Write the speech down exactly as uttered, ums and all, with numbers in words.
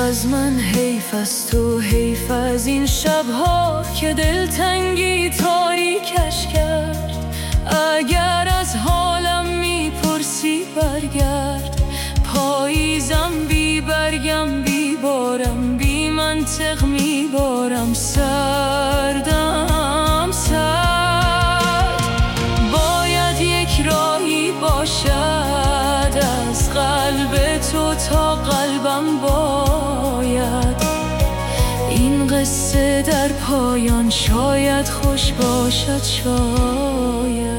از من حیف است و حیف از این شبها که دلتنگی تاریکش کرد. اگر از حالم میپرسی برگرد، پاییزم بی برگم بی بارم، بی منطق میبارم سردم سرد. باید یک راهی باشد از قلب تو تا قلبم، باید این قصه در پایان شاید خوش باشد، شاید